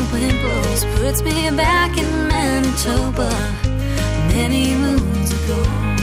wind blows puts me back in Manitoba many moons ago.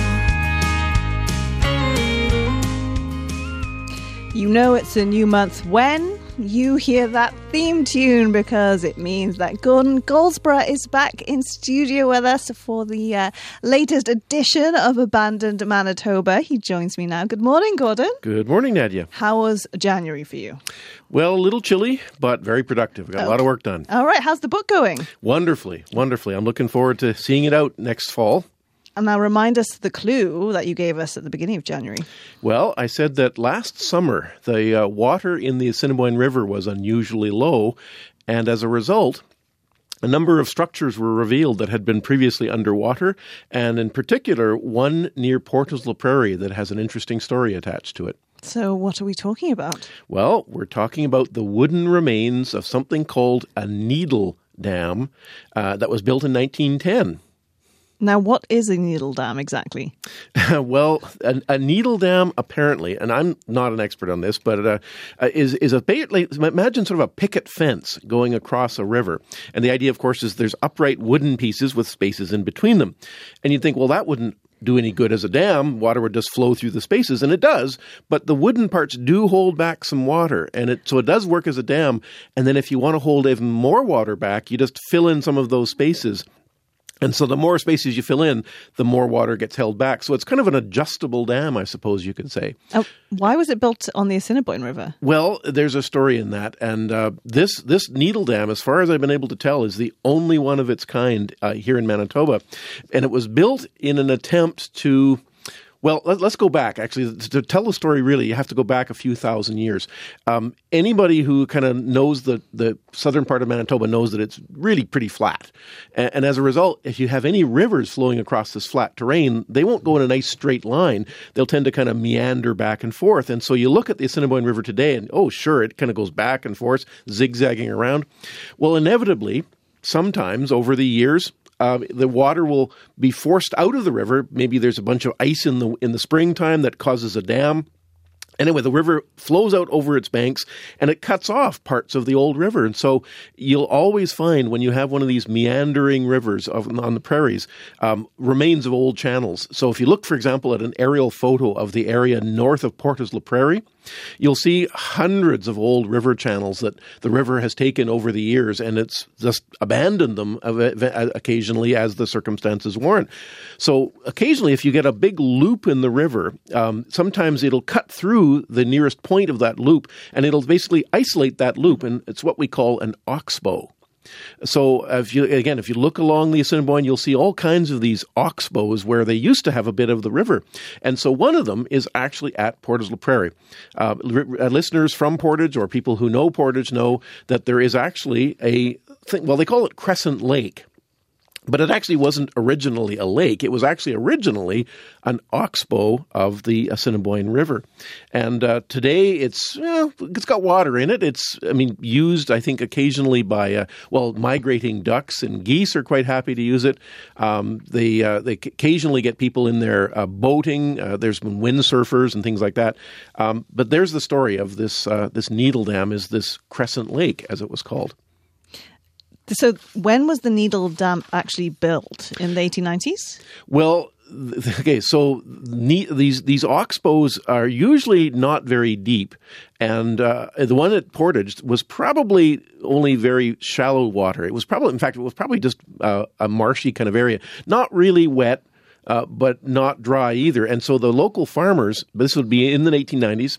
You know it's a new month when you hear that theme tune, because it means that Gordon Goldsborough is back in studio with us for the latest edition of Abandoned Manitoba. He joins me now. Good morning, Gordon. Good morning, Nadia. How was January for you? Well, a little chilly, but very productive. Got a lot of work done. All right. How's the book going? Wonderfully, wonderfully. I'm looking forward to seeing it out next fall. And now remind us the clue that you gave us at the beginning of January. Well, I said that last summer, the water in the Assiniboine River was unusually low, and as a result, a number of structures were revealed that had been previously underwater, and in particular, one near Portage-la-Prairie that has an interesting story attached to it. So what are we talking about? Well, we're talking about the wooden remains of something called a needle dam that was built in 1910. Now, what is a needle dam exactly? Well, a needle dam, apparently, and I'm not an expert on this, but is basically, imagine sort of a picket fence going across a river. And the idea, of course, is there's upright wooden pieces with spaces in between them. And you'd think, well, that wouldn't do any good as a dam. Water would just flow through the spaces, and it does. But the wooden parts do hold back some water, and so it does work as a dam. And then if you want to hold even more water back, you just fill in some of those spaces. And so the more spaces you fill in, the more water gets held back. So it's kind of an adjustable dam, I suppose you could say. Why was it built on the Assiniboine River? Well, there's a story in that. And this needle dam, as far as I've been able to tell, is the only one of its kind here in Manitoba. And it was built in an attempt to... Well, let's go back. Actually, to tell the story, really, you have to go back a few thousand years. Anybody who kind of knows the southern part of Manitoba knows that it's really pretty flat. And as a result, if you have any rivers flowing across this flat terrain, they won't go in a nice straight line. They'll tend to kind of meander back and forth. And so you look at the Assiniboine River today and, oh, sure, it kind of goes back and forth, zigzagging around. Well, inevitably, sometimes over the years, the water will be forced out of the river. Maybe there's a bunch of ice in the springtime that causes a dam. Anyway, the river flows out over its banks, and it cuts off parts of the old river. And so you'll always find, when you have one of these meandering rivers on the prairies, remains of old channels. So if you look, for example, at an aerial photo of the area north of Portage-la-Prairie, you'll see hundreds of old river channels that the river has taken over the years, and it's just abandoned them occasionally as the circumstances warrant. So occasionally, if you get a big loop in the river, sometimes it'll cut through the nearest point of that loop, and it'll basically isolate that loop, and it's what we call an oxbow. So if you look along the Assiniboine, you'll see all kinds of these oxbows where they used to have a bit of the river. And so one of them is actually at Portage-la-Prairie. Listeners from Portage or people who know Portage know that there is actually a thing, well, they call it Crescent Lake. But it actually wasn't originally a lake. It was actually originally an oxbow of the Assiniboine River. And today it's got water in it. It's, used, I think, occasionally by, migrating ducks and geese are quite happy to use it. They occasionally get people in there boating. There's been windsurfers and things like that. But there's the story of this needle dam, is this Crescent Lake, as it was called. So when was the needle dam actually built? In the 1890s? Well, okay, so these oxbows are usually not very deep. And the one at Portage was probably only very shallow water. It was probably just a marshy kind of area. Not really wet, but not dry either. And so the local farmers, this would be in the 1890s,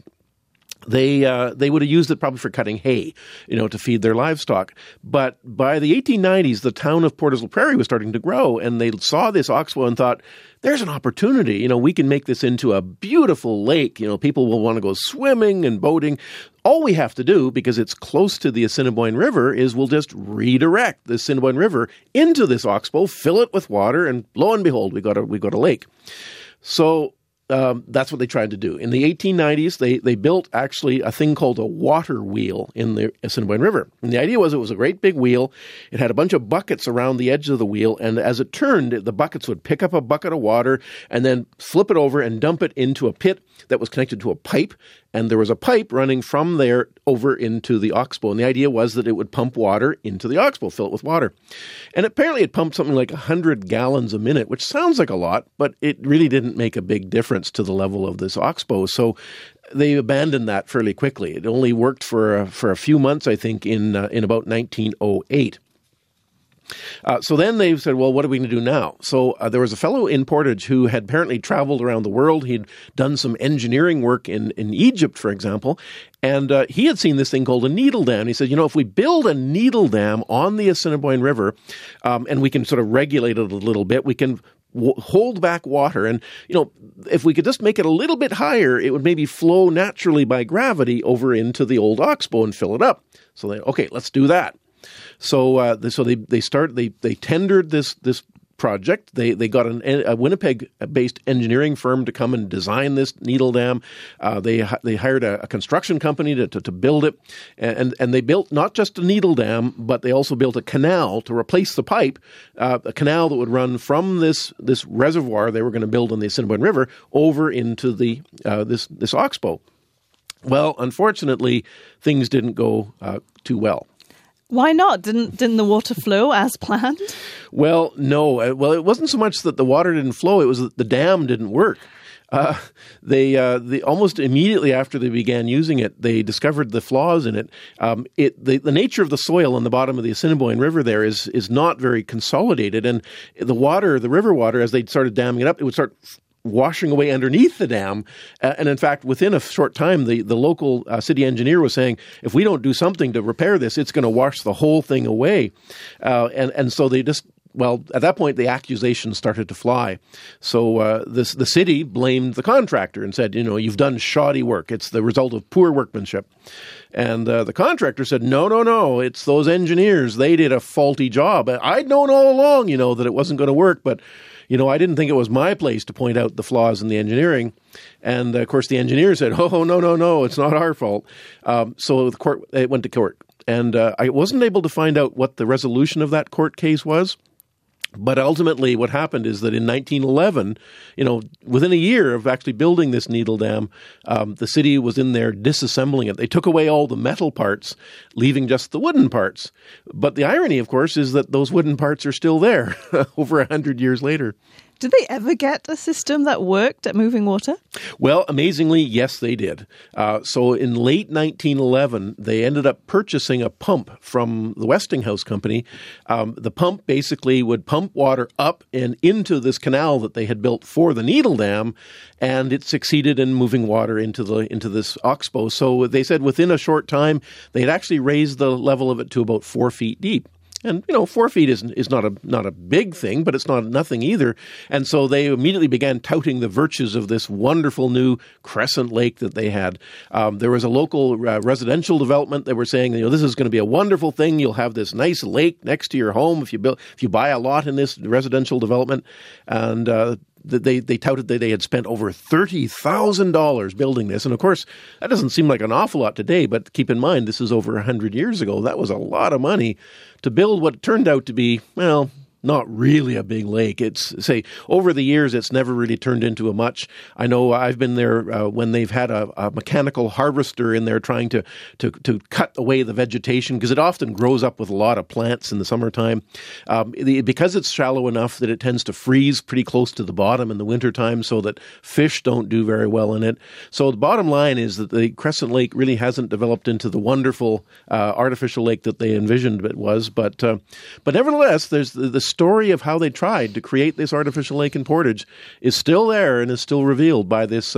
they would have used it probably for cutting hay, to feed their livestock. But by the 1890s, the town of Portage-la-Prairie was starting to grow, and they saw this oxbow and thought, there's an opportunity. We can make this into a beautiful lake. People will want to go swimming and boating. All we have to do, because it's close to the Assiniboine River, is we'll just redirect the Assiniboine River into this oxbow, fill it with water, and lo and behold, we got a lake. So that's what they tried to do. In the 1890s, they built actually a thing called a water wheel in the Assiniboine River. And the idea was it was a great big wheel. It had a bunch of buckets around the edge of the wheel, and as it turned, the buckets would pick up a bucket of water and then flip it over and dump it into a pit that was connected to a pipe. and there was a pipe running from there over into the Oxbow. And the idea was that it would pump water into the Oxbow, fill it with water. And apparently it pumped something like 100 gallons a minute, which sounds like a lot, but it really didn't make a big difference to the level of this Oxbow. So they abandoned that fairly quickly. It only worked for a few months, I think, in about 1908. So then they said, well, what are we going to do now? So there was a fellow in Portage who had apparently traveled around the world. He'd done some engineering work in Egypt, for example, and he had seen this thing called a needle dam. He said, if we build a needle dam on the Assiniboine River, and we can sort of regulate it a little bit, we can hold back water. And, if we could just make it a little bit higher, it would maybe flow naturally by gravity over into the old Oxbow and fill it up. So okay, let's do that. So they tendered this project. They got a Winnipeg-based engineering firm to come and design this needle dam. They hired a construction company to build it, and they built not just a needle dam, but they also built a canal to replace the pipe, a canal that would run from this reservoir they were going to build on the Assiniboine River over into the this Oxbow. Well, unfortunately, things didn't go too well. Why not? Didn't the water flow as planned? Well, no. Well, it wasn't so much that the water didn't flow; it was that the dam didn't work. They almost immediately after they began using it, they discovered the flaws in it. The nature of the soil on the bottom of the Assiniboine River there is not very consolidated, and the river water, as they started damming it up, it would start washing away underneath the dam. And in fact, within a short time, the local city engineer was saying, if we don't do something to repair this, it's going to wash the whole thing away. And so they just, at that point, the accusations started to fly. So the city blamed the contractor and said, you've done shoddy work. It's the result of poor workmanship. And the contractor said, no, it's those engineers. They did a faulty job. I'd known all along, that it wasn't going to work, but I didn't think it was my place to point out the flaws in the engineering. And, of course, the engineer said, oh, no, it's not our fault. So it went to court. And I wasn't able to find out what the resolution of that court case was. But ultimately what happened is that in 1911, within a year of actually building this needle dam, the city was in there disassembling it. They took away all the metal parts, leaving just the wooden parts. But the irony, of course, is that those wooden parts are still there over 100 years later. Did they ever get a system that worked at moving water? Well, amazingly, yes, they did. So in late 1911, they ended up purchasing a pump from the Westinghouse Company. The pump basically would pump water up and into this canal that they had built for the needle dam, and it succeeded in moving water into this Oxbow. So they said within a short time, they had actually raised the level of it to about 4 feet deep. And, 4 feet is not a big thing, but it's not nothing either. And so they immediately began touting the virtues of this wonderful new crescent lake that they had. There was a local residential development that were saying, this is going to be a wonderful thing. You'll have this nice lake next to your home if you buy a lot in this residential development. And they touted that they had spent over $30,000 building this. And of course, that doesn't seem like an awful lot today, but keep in mind, this is over 100 years ago. That was a lot of money to build what turned out to be, not really a big lake. Over the years, it's never really turned into a much. I know I've been there when they've had a mechanical harvester in there trying to cut away the vegetation, because it often grows up with a lot of plants in the summertime. Because it's shallow enough that it tends to freeze pretty close to the bottom in the wintertime, so that fish don't do very well in it. So the bottom line is that the Crescent Lake really hasn't developed into the wonderful artificial lake that they envisioned it was. But nevertheless, there's the story of how they tried to create this artificial lake in Portage is still there and is still revealed by this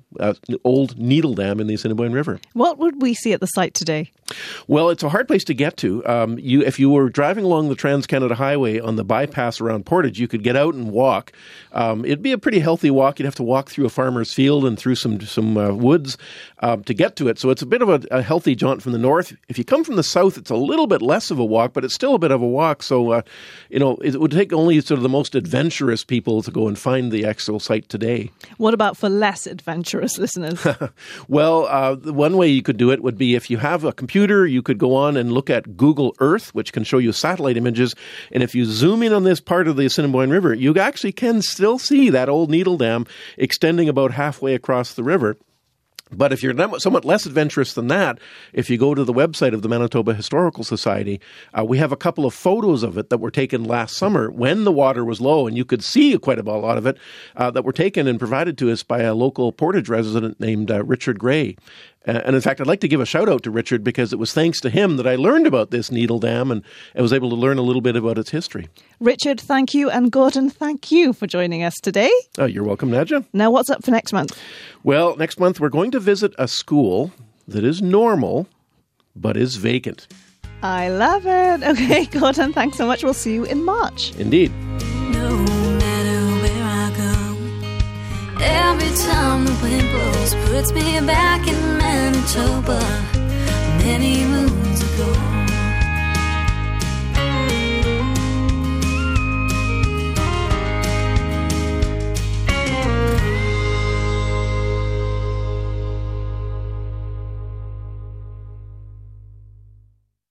old needle dam in the Assiniboine River. What would we see at the site today? Well, it's a hard place to get to. If you were driving along the Trans-Canada Highway on the bypass around Portage, you could get out and walk. It'd be a pretty healthy walk. You'd have to walk through a farmer's field and through some woods to get to it. So it's a bit of a healthy jaunt from the north. If you come from the south, it's a little bit less of a walk, but it's still a bit of a walk. So, it would take only sort of the most adventurous people to go and find the actual site today. What about for less adventurous listeners? Well, one way you could do it would be if you have a computer, you could go on and look at Google Earth, which can show you satellite images. And if you zoom in on this part of the Assiniboine River, you actually can still see that old needle dam extending about halfway across the river. But if you're somewhat less adventurous than that, if you go to the website of the Manitoba Historical Society, we have a couple of photos of it that were taken last summer when the water was low, and you could see quite a lot of it, that were taken and provided to us by a local Portage resident named Richard Gray. And in fact, I'd like to give a shout out to Richard because it was thanks to him that I learned about this Needle Dam and I was able to learn a little bit about its history. Richard, thank you. And Gordon, thank you for joining us today. Oh, you're welcome, Nadja. Now, what's up for next month? Well, next month we're going to visit a school that is normal but is vacant. I love it. Okay, Gordon, thanks so much. We'll see you in March. Indeed. No matter where I go, every time the wind blows puts me back in Manitoba many moons ago.